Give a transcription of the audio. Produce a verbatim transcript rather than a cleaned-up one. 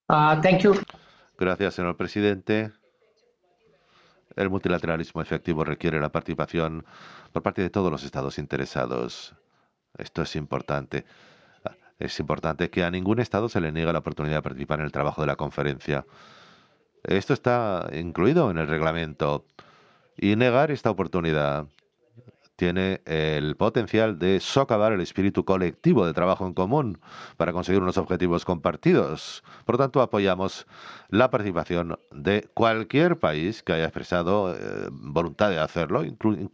Uh, thank you. Gracias, señor presidente. El multilateralismo efectivo requiere la participación por parte de todos los estados interesados. Esto es importante. Es importante que a ningún estado se le niegue la oportunidad de participar en el trabajo de la conferencia. Esto está incluido en el reglamento. Y negar esta oportunidad tiene el potencial de socavar el espíritu colectivo de trabajo en común para conseguir unos objetivos compartidos. Por lo tanto, apoyamos la participación de cualquier país que haya expresado eh, voluntad de hacerlo, inclu